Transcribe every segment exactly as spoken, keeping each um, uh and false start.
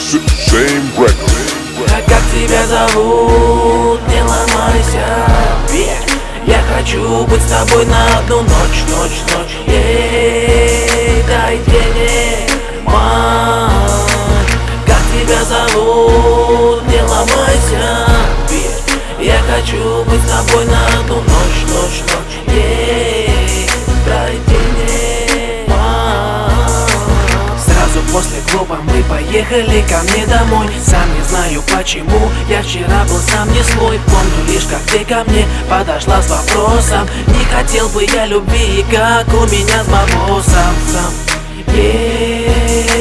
Same record. А как тебя зовут? Не ломайся, верь. Я хочу быть с тобой на одну ночь, ночь, ночь. Ей, дай денег, мать. Как тебя зовут? Не ломайся, верь. Я хочу быть с тобой на одну ночь, ночь, ночь. Ей, дай денег, мать. Сразу после клуба мы поехали ко мне домой. Сам не знаю почему, я вчера был сам не свой. Помню лишь, как ты ко мне подошла с вопросом: не хотел бы я любви, как у меня с бабосом. Сам yeah,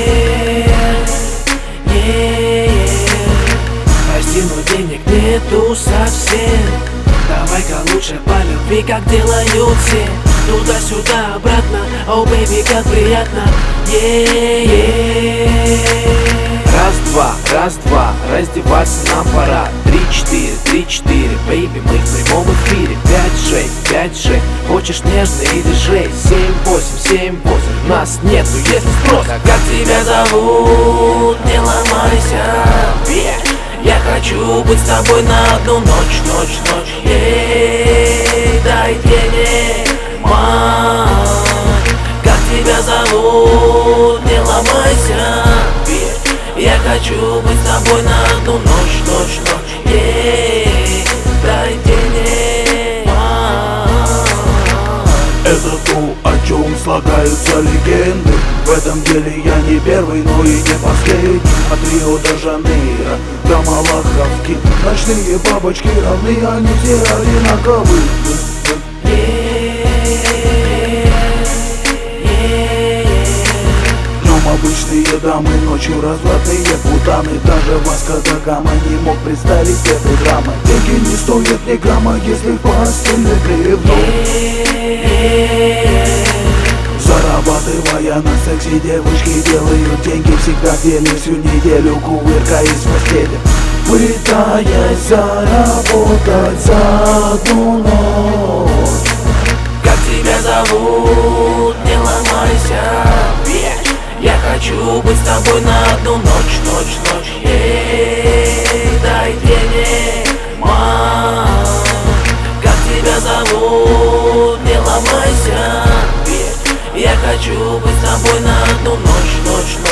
yeah. Прости, но денег нету совсем. Давай-ка лучше по любви, как делают все. Туда-сюда, обратно, о, oh, бэйби, как приятно. Yeah, yeah. Раз-два, раз-два, раздеваться нам пора. Три-четыре, три-четыре, бэйби, мы в прямом эфире. Пять-шесть, пять-шесть, хочешь нежно или шесть? Семь-восемь, семь-восемь, нас нету, если спрос. А как тебя зовут? Не ломайся, верь. Я хочу быть с тобой на одну ночь, ночь, ночь. Ей, дай денег, мать. Как тебя зовут? Не ломайся, верь. Я хочу быть с тобой на одну ночь, ночь, ночь. Ей, дай денег, мать. Это то, о чем слагаются легенды. В этом деле я не первый, но и не последний. От Рио-де-Жанейро до Малаховки ночные бабочки равны, они все одинаковы. Днем обычные дамы, ночью развратные путаны. Даже Васко да Гама не мог представить эту драму. Деньги не стоят ни грамма, если в постельный гребнул. Зарабатывая на сексе, девушки делают деньги всегда в деле. Всю неделю кувыркаясь в постели, пытаясь заработать за одну ночь. Как тебя зовут? Не ломайся, верь. Я хочу быть с тобой на одну ночь, ночь, ночь. Ей, дай денег, мать. Как тебя зовут? Не ломайся, верь. Я хочу быть с тобой на одну ночь, ночь, ночь.